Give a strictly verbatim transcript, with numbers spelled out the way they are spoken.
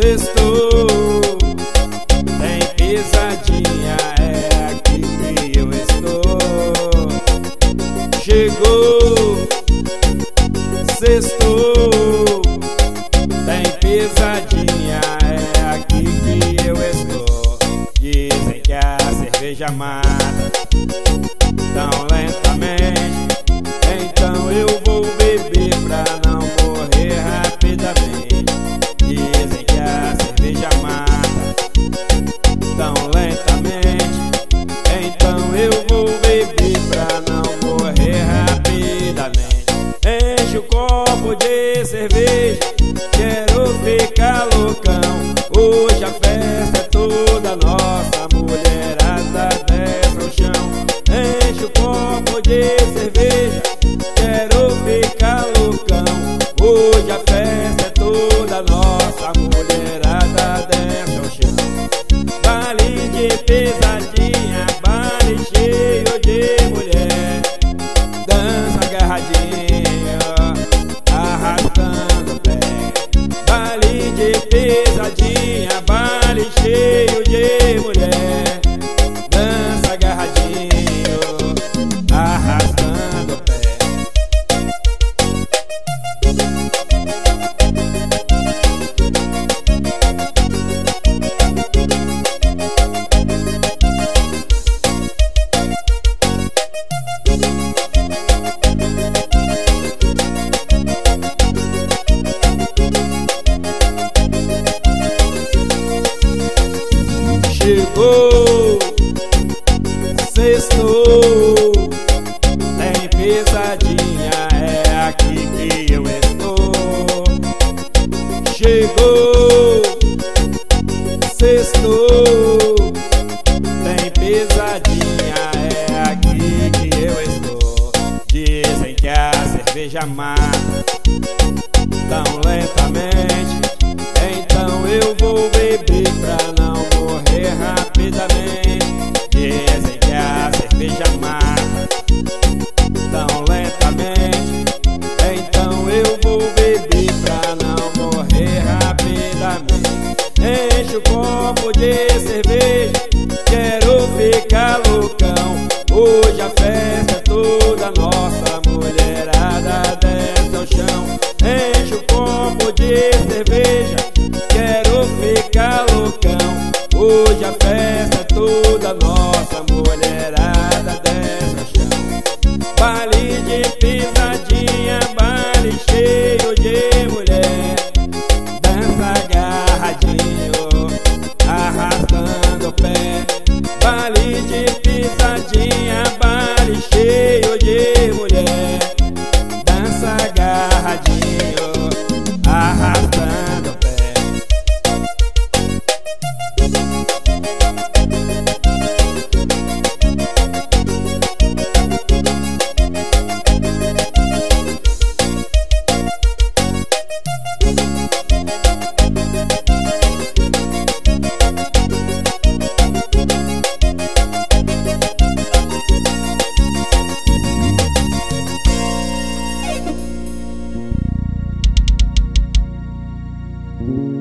Sextou, tem pisadinha, é aqui que eu estou. Chegou, sextou, tem pisadinha, é aqui que eu estou. Dizem que a cerveja mata tão lentamente, então eu vou beber pra não morrer rapidamente. Dizem que a cerveja mata tão lentamente, então eu vou beber pra não morrer rapidamente. Enche o copo de cerveja, quero ficar loucão. Hoje a festa é toda nossa, mulherada desce ao chão. Enche o copo de cerveja, quero ficar loucão. Hoje a festa é toda nossa, mulherada desce ao chão. Baile de pesadinha, baile cheio de mulher. Dança agarradinho, arrastando o pé. Baile de pesadinha, baile cheio de mulher. Dança agarradinho, arrastando o pé. Chegou, sextou, tem pesadinha, é aqui que eu estou. Chegou, sextou, tem pesadinha, é aqui que eu estou. Dizem que a cerveja mata tão lentamente, então eu vou beber pra não morrer rapidamente. Dizem que a cerveja mata tão lentamente, então eu vou beber pra não morrer rapidamente. Enche o copo de cerveja, quero ficar loucão. Hoje a festa é toda nossa, mulherada desce ao chão. Enche o copo de cerveja, quero ficar loucão. Hoje a festa é toda nossa, mulherada desce ao chão. Baile de pisadinha, baile cheio de mulher. Dança agarradinho, arrastando o pé. Baile de pisadinha, baile cheio de mulher. Dança agarradinho, arrastando o pé. Thank you.